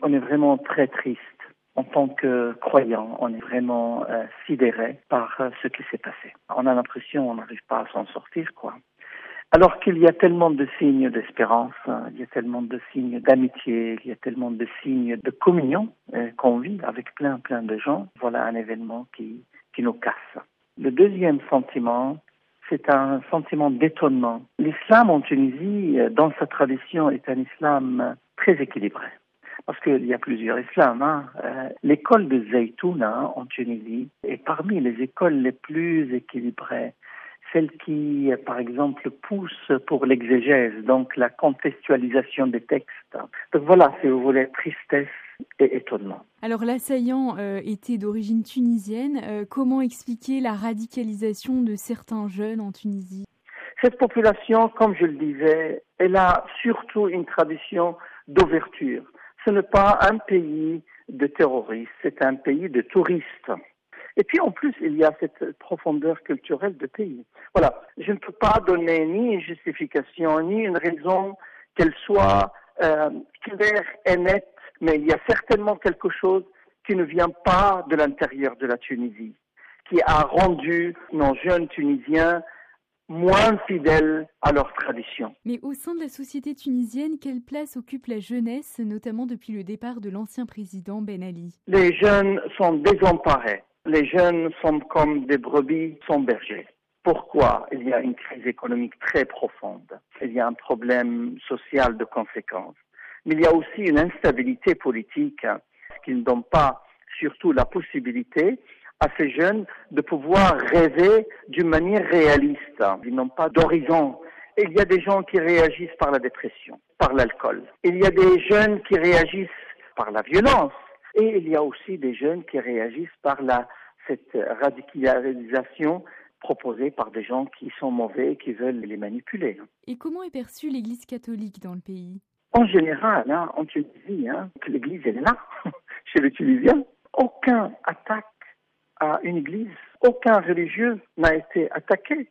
on est vraiment très triste. En tant que croyant, on est vraiment sidéré par ce qui s'est passé. On a l'impression qu'on n'arrive pas à s'en sortir, quoi. Alors qu'il y a tellement de signes d'espérance, il y a tellement de signes d'amitié, il y a tellement de signes de communion qu'on vit avec plein de gens. Voilà un événement qui nous casse. Le deuxième sentiment, c'est un sentiment d'étonnement. L'islam en Tunisie, dans sa tradition, est un islam très équilibré. Parce qu'il y a plusieurs islams. L'école de Zaytouna en Tunisie est parmi les écoles les plus équilibrées. Celle qui, par exemple, pousse pour l'exégèse, donc la contextualisation des textes. Donc voilà, si vous voulez, tristesse et étonnement. Alors l'assaillant était d'origine tunisienne. Comment expliquer la radicalisation de certains jeunes en Tunisie ? Cette population, comme je le disais, elle a surtout une tradition d'ouverture. Ce n'est pas un pays de terroristes, c'est un pays de touristes. Et puis en plus, il y a cette profondeur culturelle de pays. Voilà, je ne peux pas donner ni une justification, ni une raison qu'elle soit claire et nette, mais il y a certainement quelque chose qui ne vient pas de l'intérieur de la Tunisie, qui a rendu nos jeunes Tunisiens moins fidèles à leurs traditions. Mais au sein de la société tunisienne, quelle place occupe la jeunesse, notamment depuis le départ de l'ancien président Ben Ali ? Les jeunes sont désemparés. Les jeunes sont comme des brebis sans berger. Pourquoi ? Il y a une crise économique très profonde. Il y a un problème social de conséquences. Mais il y a aussi une instabilité politique qui ne donne pas surtout la possibilité à ces jeunes de pouvoir rêver d'une manière réaliste. Ils n'ont pas d'horizon. Et il y a des gens qui réagissent par la dépression, par l'alcool. Il y a des jeunes qui réagissent par la violence. Et il y a aussi des jeunes qui réagissent par cette radicalisation proposée par des gens qui sont mauvais et qui veulent les manipuler. Et comment est perçue l'Église catholique dans le pays ? En général, en Tunisie, que l'Église elle est là, chez les Tunisiens. Aucun attaque à une église, aucun religieux n'a été attaqué,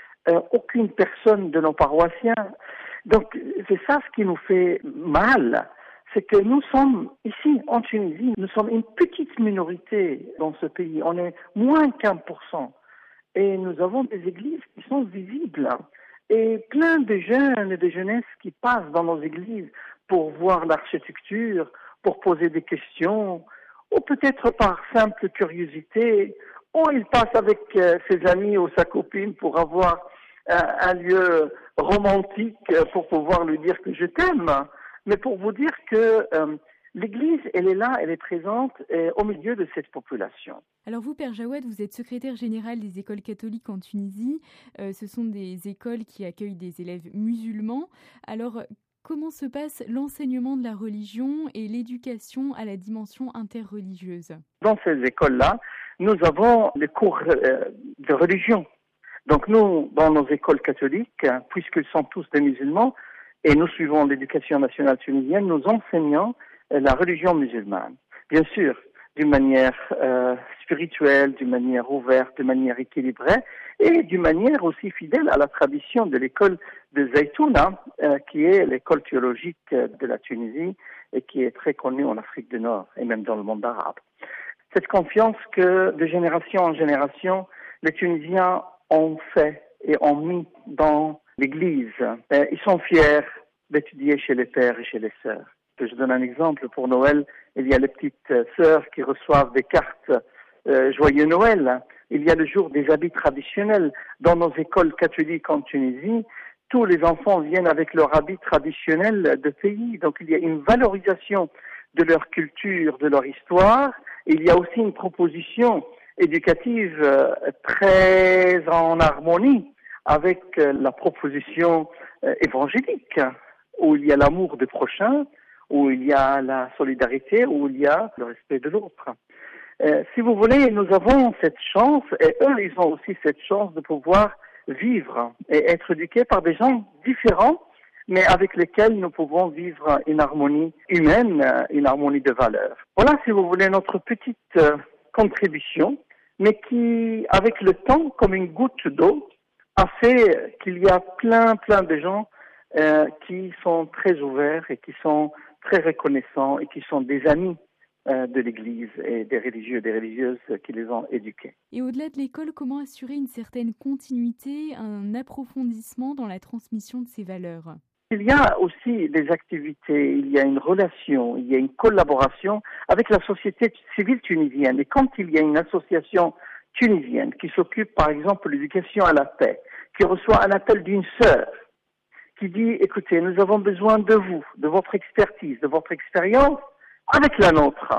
aucune personne de nos paroissiens. Donc c'est ça ce qui nous fait mal, c'est que nous sommes ici en Tunisie, nous sommes une petite minorité dans ce pays, on est moins qu'1%, et nous avons des églises qui sont visibles, et plein de jeunes et de jeunesses qui passent dans nos églises pour voir l'architecture, pour poser des questions, ou peut-être par simple curiosité, ou il passe avec ses amis ou sa copine pour avoir un lieu romantique pour pouvoir lui dire que je t'aime. Mais pour vous dire que l'Église, elle est là, elle est présente au milieu de cette population. Alors vous, Père Jawad, vous êtes secrétaire général des écoles catholiques en Tunisie. Ce sont des écoles qui accueillent des élèves musulmans. Alors, comment se passe l'enseignement de la religion et l'éducation à la dimension interreligieuse ? Dans ces écoles-là, nous avons les cours de religion. Donc nous, dans nos écoles catholiques, puisqu'ils sont tous des musulmans, et nous suivons l'éducation nationale tunisienne, nous enseignons la religion musulmane. Bien sûr, d'une manière spirituelle, d'une manière ouverte, d'une manière équilibrée, et d'une manière aussi fidèle à la tradition de l'école de Zaytouna, qui est l'école théologique de la Tunisie et qui est très connue en Afrique du Nord et même dans le monde arabe. Cette confiance que de génération en génération, les Tunisiens ont fait et ont mis dans l'Église. Ils sont fiers d'étudier chez les pères et chez les sœurs. Je donne un exemple. Pour Noël, il y a les petites sœurs qui reçoivent des cartes Joyeux Noël. Il y a le jour des habits traditionnels. Dans nos écoles catholiques en Tunisie, tous les enfants viennent avec leur habit traditionnel de pays. Donc il y a une valorisation de leur culture, de leur histoire. Il y a aussi une proposition éducative très en harmonie avec la proposition évangélique, où il y a l'amour du prochain, où il y a la solidarité, où il y a le respect de l'autre. Si vous voulez, nous avons cette chance, et eux, ils ont aussi cette chance de pouvoir vivre et être éduqués par des gens différents, mais avec lesquels nous pouvons vivre une harmonie humaine, une harmonie de valeurs. Voilà, si vous voulez, notre petite contribution, mais qui, avec le temps, comme une goutte d'eau, a fait qu'il y a plein de gens qui sont très ouverts et qui sont très reconnaissants et qui sont des amis de l'Église et des religieux et des religieuses qui les ont éduqués. Et au-delà de l'école, comment assurer une certaine continuité, un approfondissement dans la transmission de ces valeurs? Il y a aussi des activités, il y a une relation, il y a une collaboration avec la société civile tunisienne. Et quand il y a une association tunisienne qui s'occupe, par exemple, de l'éducation à la paix, qui reçoit un appel d'une sœur, qui dit, écoutez, nous avons besoin de vous, de votre expertise, de votre expérience, avec la nôtre.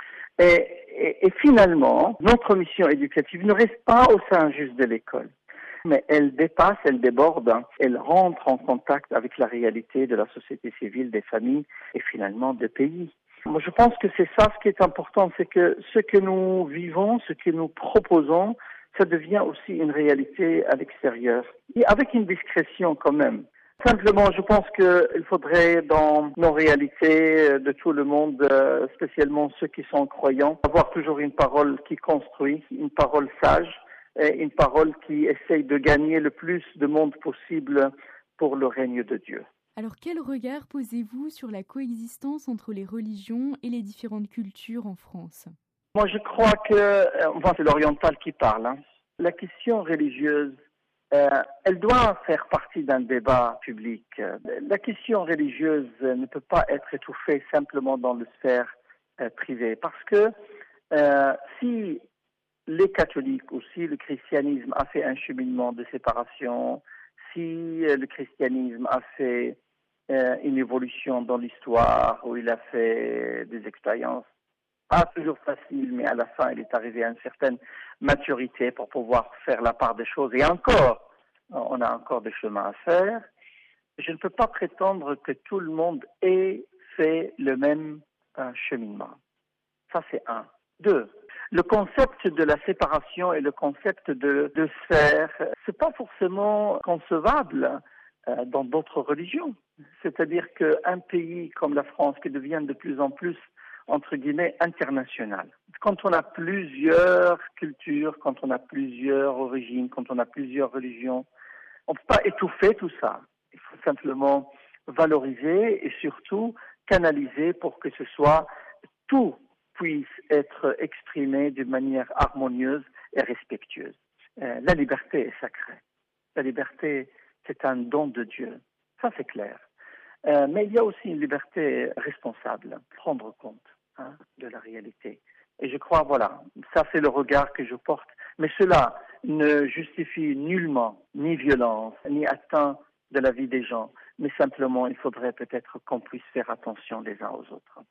Et finalement, notre mission éducative ne reste pas au sein juste de l'école, mais elle dépasse, elle déborde, elle rentre en contact avec la réalité de la société civile, des familles et finalement des pays. Moi, je pense que c'est ça ce qui est important, c'est que ce que nous vivons, ce que nous proposons, ça devient aussi une réalité à l'extérieur, et avec une discrétion quand même. Simplement, je pense qu'il faudrait, dans nos réalités de tout le monde, spécialement ceux qui sont croyants, avoir toujours une parole qui construit, une parole sage, et une parole qui essaye de gagner le plus de monde possible pour le règne de Dieu. Alors, quel regard posez-vous sur la coexistence entre les religions et les différentes cultures en France? Moi, je crois que, c'est l'oriental qui parle, hein. La question religieuse, elle doit faire partie d'un débat public. La question religieuse ne peut pas être étouffée simplement dans le sphère privée, parce que si les catholiques ou si le christianisme a fait un cheminement de séparation, si le christianisme a fait une évolution dans l'histoire, où il a fait des expériences pas toujours facile, mais à la fin, il est arrivé à une certaine maturité pour pouvoir faire la part des choses. Et encore, on a encore des chemins à faire. Je ne peux pas prétendre que tout le monde ait fait le même cheminement. Ça, c'est un. Deux, le concept de la séparation et le concept de sphère, c'est pas forcément concevable dans d'autres religions. C'est-à-dire qu'un pays comme la France, qui devient de plus en plus entre guillemets, international. Quand on a plusieurs cultures, quand on a plusieurs origines, quand on a plusieurs religions, on ne peut pas étouffer tout ça. Il faut simplement valoriser et surtout canaliser pour que tout puisse être exprimé d'une manière harmonieuse et respectueuse. La liberté est sacrée. La liberté, c'est un don de Dieu. Ça, c'est clair. Mais il y a aussi une liberté responsable, prendre compte de la réalité. Et je crois, ça c'est le regard que je porte. Mais cela ne justifie nullement ni violence, ni atteinte de la vie des gens. Mais simplement, il faudrait peut-être qu'on puisse faire attention les uns aux autres.